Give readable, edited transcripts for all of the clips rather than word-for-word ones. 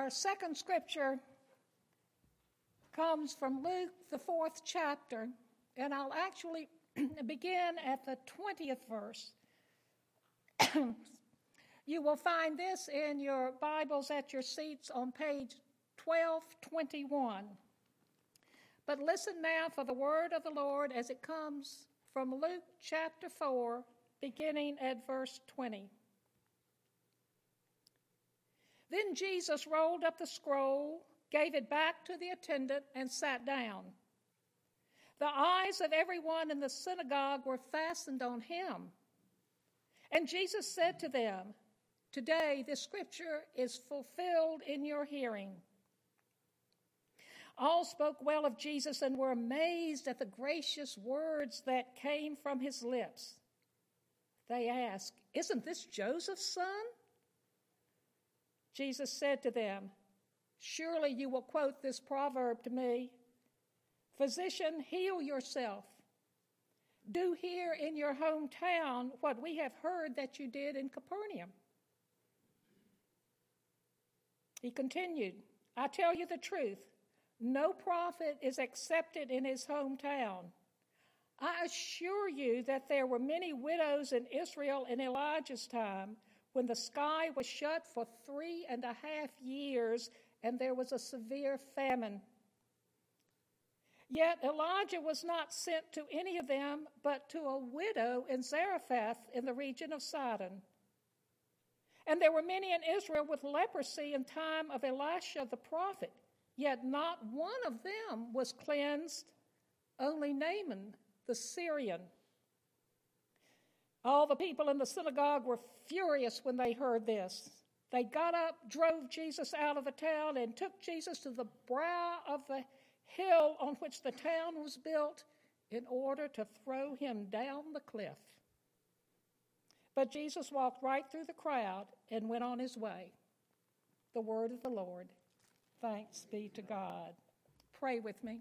Our second scripture comes from Luke, the 4th chapter, and I'll actually begin at the 20th verse. You will find this in your Bibles at your seats on page 1221. But listen now for the word of the Lord as it comes from Luke chapter 4, beginning at verse 20. Then Jesus rolled up the scroll, gave it back to the attendant, and sat down. The eyes of everyone in the synagogue were fastened on him. And Jesus said to them, "Today this scripture is fulfilled in your hearing." All spoke well of Jesus and were amazed at the gracious words that came from his lips. They asked, "Isn't this Joseph's son?" Jesus said to them, "Surely you will quote this proverb to me, 'Physician, heal yourself. Do here in your hometown what we have heard that you did in Capernaum.'" He continued, "I tell you the truth, no prophet is accepted in his hometown. I assure you that there were many widows in Israel in Elijah's time, when the sky was shut for 3.5 years and there was a severe famine. Yet Elijah was not sent to any of them, but to a widow in Zarephath in the region of Sidon. And there were many in Israel with leprosy in time of Elisha the prophet, yet not one of them was cleansed, only Naaman the Syrian." All the people in the synagogue were furious when they heard this. They got up, drove Jesus out of the town, and took Jesus to the brow of the hill on which the town was built in order to throw him down the cliff. But Jesus walked right through the crowd and went on his way. The word of the Lord. Thanks be to God. Pray with me.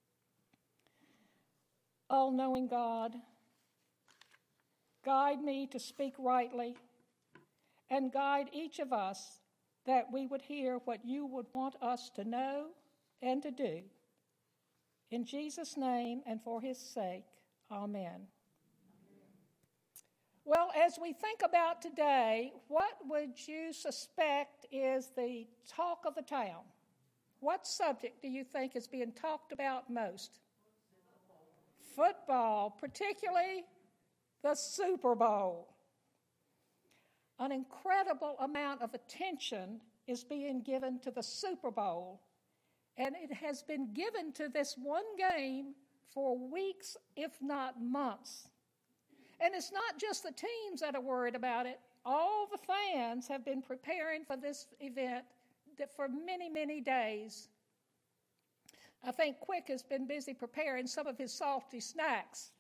All-knowing God, guide me to speak rightly, and guide each of us that we would hear what you would want us to know and to do. In Jesus' name and for his sake, amen. Well, as we think about today, what would you suspect is the talk of the town? What subject do you think is being talked about most? Football, particularly the Super Bowl. An incredible amount of attention is being given to the Super Bowl, and it has been given to this one game for weeks, if not months. And it's not just the teams that are worried about it. All the fans have been preparing for this event for many, many days. I think Quick has been busy preparing some of his salty snacks.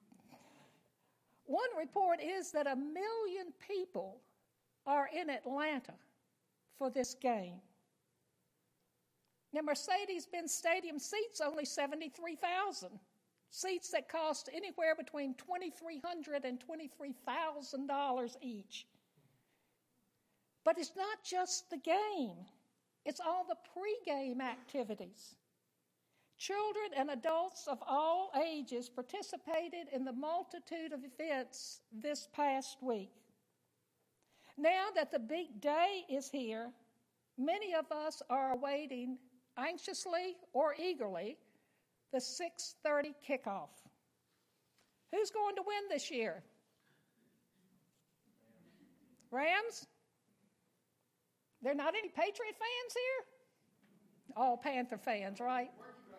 One report is that 1 million people are in Atlanta for this game. Now, Mercedes-Benz Stadium seats only 73,000. Seats that cost anywhere between $2,300 and $23,000 each. But it's not just the game. It's all the pregame activities. Children and adults of all ages participated in the multitude of events this past week. Now that the big day is here, many of us are awaiting anxiously or eagerly the 6:30 kickoff. Who's going to win this year? Rams? There are not any Patriot fans here? All Panther fans, right?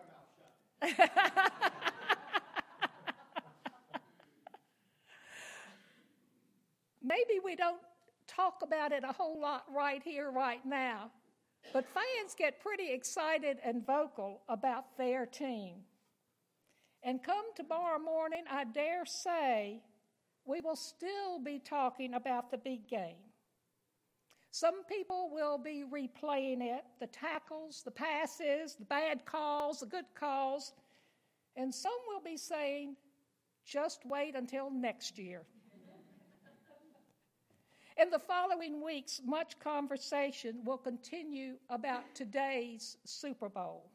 Maybe we don't talk about it a whole lot right here, right now, but fans get pretty excited and vocal about their team. And come tomorrow morning, I dare say, we will still be talking about the big game. Some people will be replaying it, the tackles, the passes, the bad calls, the good calls, and some will be saying, just wait until next year. In the following weeks, much conversation will continue about today's Super Bowl.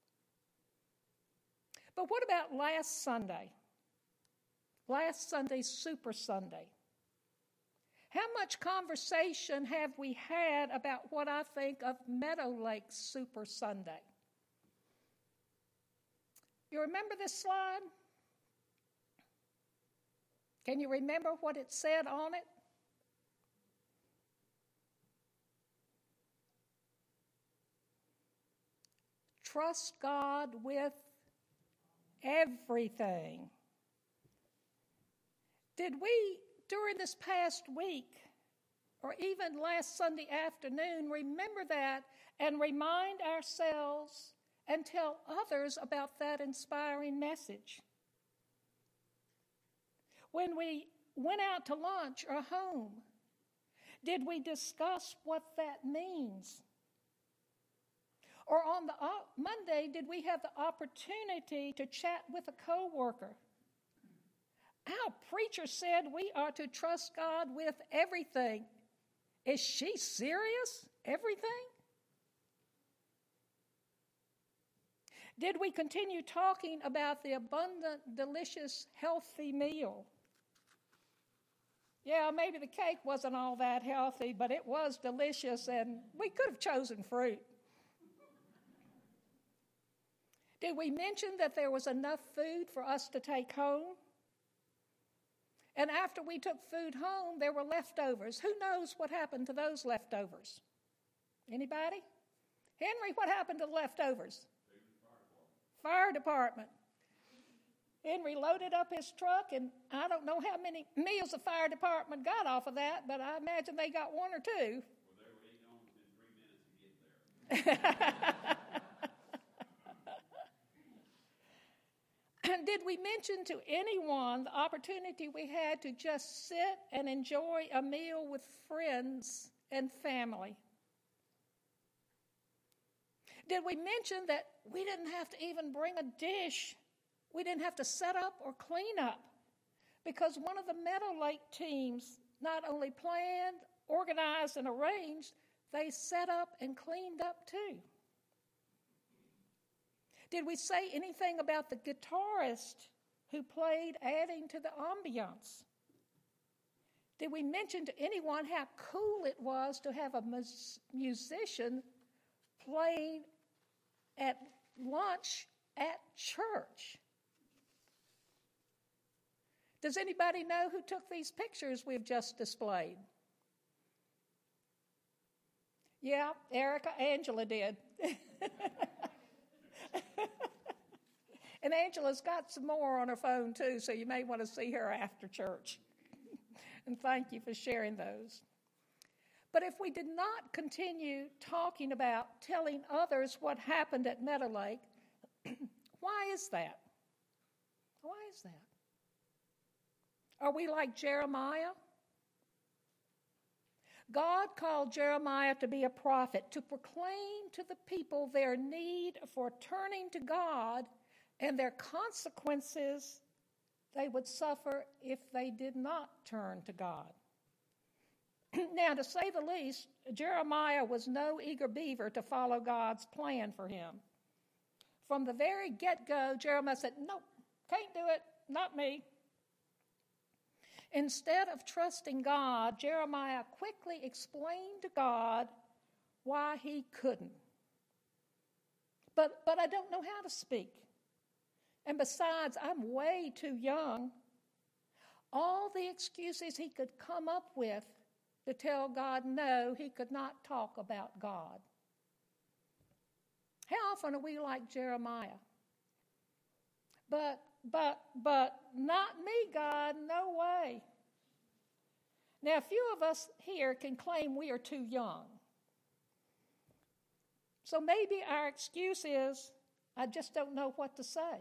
But what about last Sunday? Last Sunday's Super Sunday. How much conversation have we had about what I think of Meadow Lake Super Sunday? You remember this slide? Can you remember what it said on it? Trust God with everything. Did we, during this past week, or even last Sunday afternoon, remember that and remind ourselves and tell others about that inspiring message? When we went out to lunch or home, did we discuss what that means? Or on the Monday, did we have the opportunity to chat with a coworker? Our preacher said we are to trust God with everything. Is she serious? Everything? Did we continue talking about the abundant, delicious, healthy meal? Yeah, maybe the cake wasn't all that healthy, but it was delicious, and we could have chosen fruit. Did we mention that there was enough food for us to take home? And after we took food home, there were leftovers. Who knows what happened to those leftovers? Anybody? Henry, what happened to the leftovers? Fire department. Henry loaded up his truck, and I don't know how many meals the fire department got off of that, but I imagine they got one or two. Well, they were eating on within 3 minutes of getting there. And did we mention to anyone the opportunity we had to just sit and enjoy a meal with friends and family? Did we mention that we didn't have to even bring a dish? We didn't have to set up or clean up because one of the Meadow Lake teams not only planned, organized, and arranged, they set up and cleaned up too. Did we say anything about the guitarist who played, adding to the ambiance? Did we mention to anyone how cool it was to have a musician playing at lunch at church? Does anybody know who took these pictures we've just displayed? Yeah, Angela did. And Angela's got some more on her phone too, so you may want to see her after church. And thank you for sharing those. But if we did not continue talking about telling others what happened at Meadow Lake, why is that? Why is that? Are we like Jeremiah? God called Jeremiah to be a prophet, to proclaim to the people their need for turning to God and their consequences they would suffer if they did not turn to God. Now, to say the least, Jeremiah was no eager beaver to follow God's plan for him. From the very get-go, Jeremiah said, "Nope, can't do it, not me." Instead of trusting God, Jeremiah quickly explained to God why he couldn't. But I don't know how to speak. And besides, I'm way too young. All the excuses he could come up with to tell God no, he could not talk about God. How often are we like Jeremiah? But not me, God, no way. Now, a few of us here can claim we are too young. So maybe our excuse is, I just don't know what to say.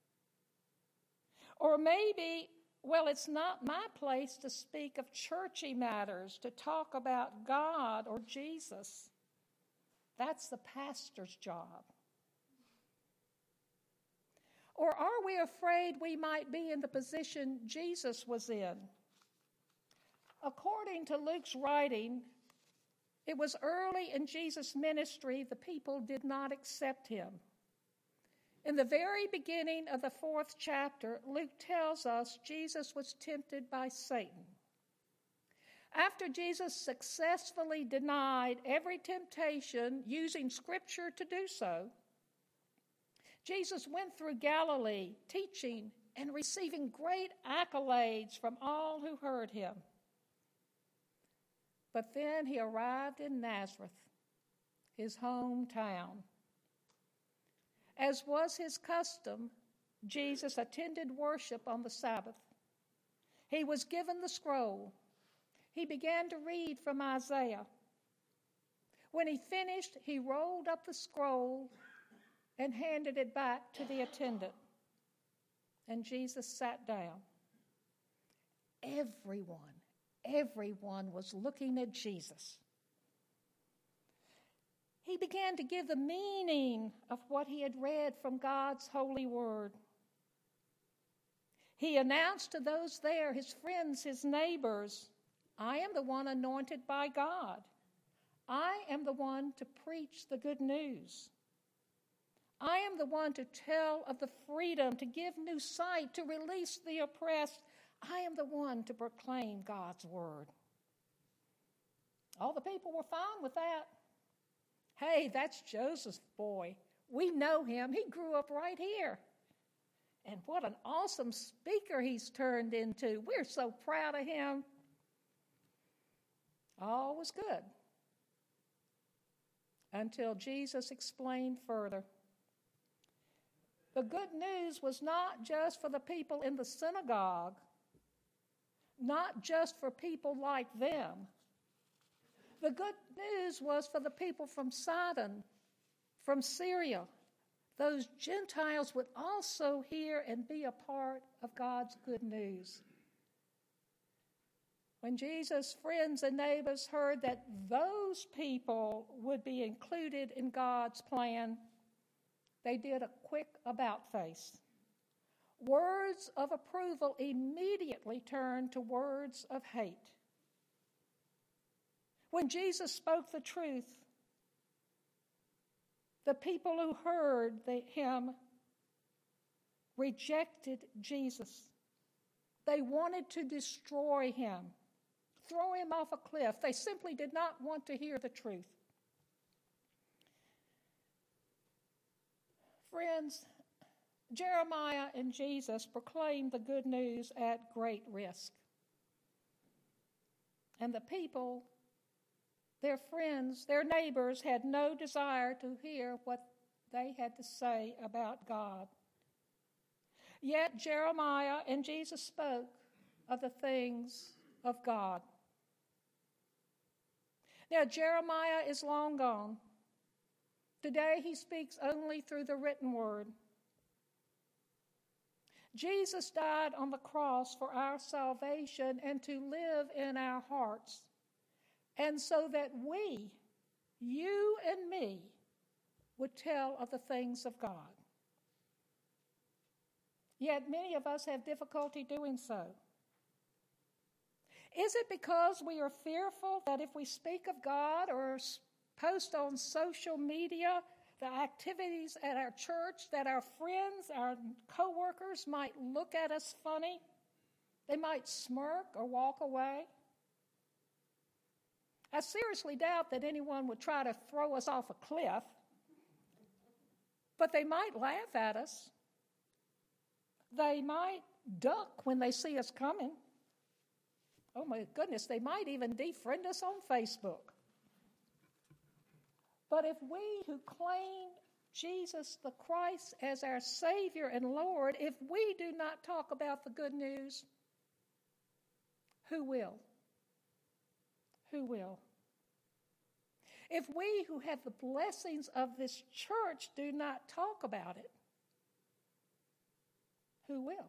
Or maybe, well, it's not my place to speak of churchy matters, to talk about God or Jesus. That's the pastor's job. Or are we afraid we might be in the position Jesus was in? According to Luke's writing, it was early in Jesus' ministry the people did not accept him. In the very beginning of the 4th chapter, Luke tells us Jesus was tempted by Satan. After Jesus successfully denied every temptation using Scripture to do so, Jesus went through Galilee teaching and receiving great accolades from all who heard him. But then he arrived in Nazareth, his hometown. As was his custom, Jesus attended worship on the Sabbath. He was given the scroll. He began to read from Isaiah. When he finished, he rolled up the scroll and handed it back to the attendant. And Jesus sat down. Everyone was looking at Jesus. He began to give the meaning of what he had read from God's holy word. He announced to those there, his friends, his neighbors, I am the one anointed by God. I am the one to preach the good news. I am the one to tell of the freedom, to give new sight, to release the oppressed. I am the one to proclaim God's word. All the people were fine with that. Hey, that's Joseph's boy. We know him. He grew up right here. And what an awesome speaker he's turned into. We're so proud of him. All was good until Jesus explained further. The good news was not just for the people in the synagogue, not just for people like them. The good news was for the people from Sidon, from Syria. Those Gentiles would also hear and be a part of God's good news. When Jesus' friends and neighbors heard that those people would be included in God's plan, they did a quick about-face. Words of approval immediately turned to words of hate. When Jesus spoke the truth, the people who heard him rejected Jesus. They wanted to destroy him, throw him off a cliff. They simply did not want to hear the truth. Friends, Jeremiah and Jesus proclaimed the good news at great risk. And the people, their friends, their neighbors, had no desire to hear what they had to say about God. Yet Jeremiah and Jesus spoke of the things of God. Now, Jeremiah is long gone. Today he speaks only through the written word. Jesus died on the cross for our salvation and to live in our hearts, and so that we, you and me, would tell of the things of God. Yet many of us have difficulty doing so. Is it because we are fearful that if we speak of God or post on social media the activities at our church, that our friends, our co-workers might look at us funny? They might smirk or walk away. I seriously doubt that anyone would try to throw us off a cliff, but they might laugh at us. They might duck when they see us coming. Oh my goodness, they might even defriend us on Facebook. But if we who claim Jesus the Christ as our Savior and Lord, if we do not talk about the good news, who will? Who will? If we who have the blessings of this church do not talk about it, who will?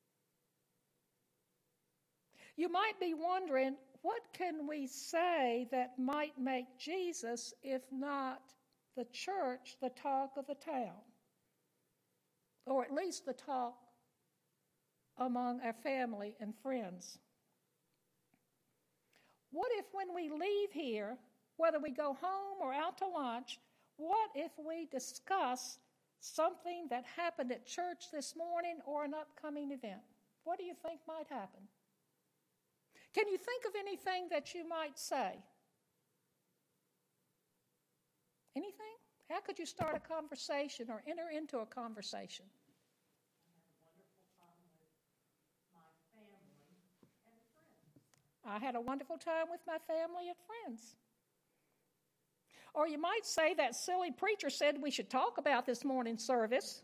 You might be wondering, what can we say that might make Jesus, if not the church, the talk of the town? Or at least the talk among our family and friends. What if when we leave here, whether we go home or out to lunch, what if we discuss something that happened at church this morning or an upcoming event? What do you think might happen? Can you think of anything that you might say? Anything? How could you start a conversation or enter into a conversation? I had a wonderful time with my family and friends. Or you might say that silly preacher said we should talk about this morning's service.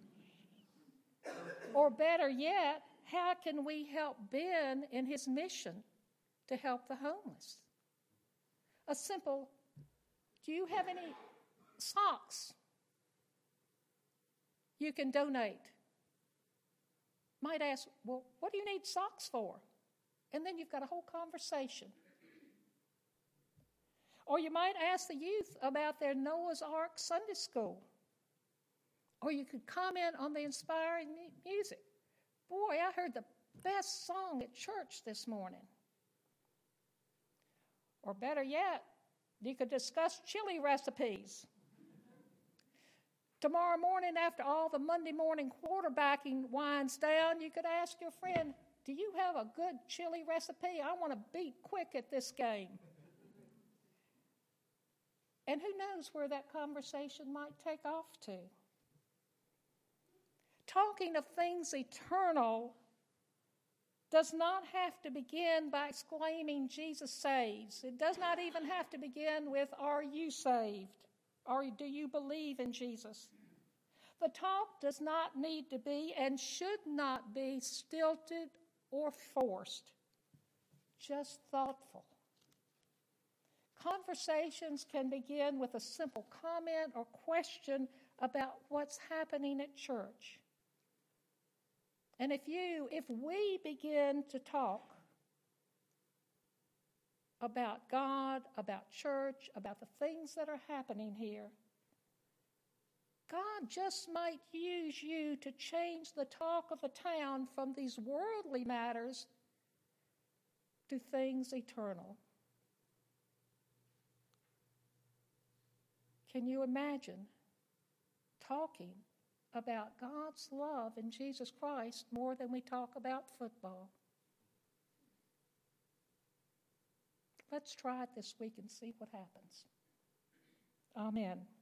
Or better yet, how can we help Ben in his mission to help the homeless? A simple, do you have any socks you can donate? Might ask, well, what do you need socks for? And then you've got a whole conversation. Or you might ask the youth about their Noah's Ark Sunday school. Or you could comment on the inspiring music. Boy, I heard the best song at church this morning. Or better yet, you could discuss chili recipes. Tomorrow morning, after all the Monday morning quarterbacking winds down, you could ask your friend, do you have a good chili recipe? I want to beat quick at this game. And who knows where that conversation might take off to. Talking of things eternal does not have to begin by exclaiming, Jesus saves. It does not even have to begin with, are you saved? Or do you believe in Jesus? The talk does not need to be and should not be stilted or forced, just thoughtful. Conversations can begin with a simple comment or question about what's happening at church. And if we begin to talk about God, about church, about the things that are happening here, God just might use you to change the talk of the town from these worldly matters to things eternal. Can you imagine talking about God's love in Jesus Christ more than we talk about football? Let's try it this week and see what happens. Amen.